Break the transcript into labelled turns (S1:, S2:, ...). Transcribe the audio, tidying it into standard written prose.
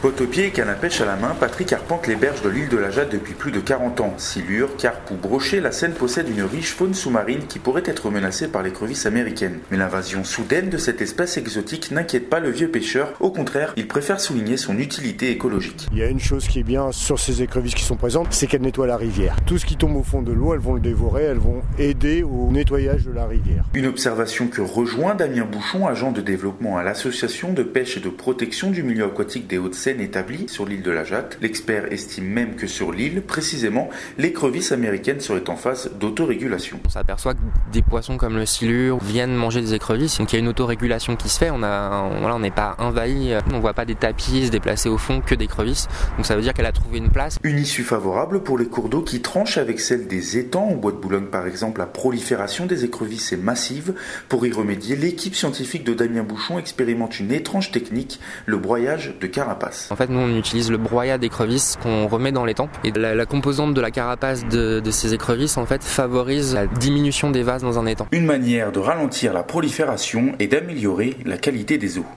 S1: Botte aux pieds et canne à pêche à la main, Patrick arpente les berges de l'île de la Jade depuis plus de 40 ans. Silures, carpes ou brochets, la Seine possède une riche faune sous-marine qui pourrait être menacée par l'écrevisse américaine. Mais l'invasion soudaine de cette espèce exotique n'inquiète pas le vieux pêcheur. Au contraire, il préfère souligner son utilité écologique.
S2: Il y a une chose qui est bien sur ces écrevisses qui sont présentes, c'est qu'elles nettoient la rivière. Tout ce qui tombe au fond de l'eau, elles vont le dévorer, elles vont aider au nettoyage de la rivière.
S1: Une observation que rejoint Damien Bouchon, agent de développement à l'association de pêche et de protection du milieu aquatique des Hauts-de-Seine établie sur l'île de la Jatte. L'expert estime même que sur l'île, précisément, l'écrevisse américaine serait en phase d'autorégulation.
S3: On s'aperçoit que des poissons comme le silure viennent manger des écrevisses, donc il y a une autorégulation qui se fait. On n'est pas envahi, on ne voit pas des tapis se déplacer au fond que d'écrevisses, donc ça veut dire qu'elle a trouvé une place.
S1: Une issue favorable pour les cours d'eau qui tranchent avec celle des étangs. Au Bois de Boulogne par exemple, la prolifération des écrevisses est massive. Pour y remédier, l'équipe scientifique de Damien Bouchon expérimente une étrange technique, le broyage de carapace.
S3: En fait, nous on utilise le broyat d'écrevisses qu'on remet dans l'étang, et la composante de la carapace de ces écrevisses en fait favorise la diminution des vases dans un étang.
S1: Une manière de ralentir la prolifération et d'améliorer la qualité des eaux.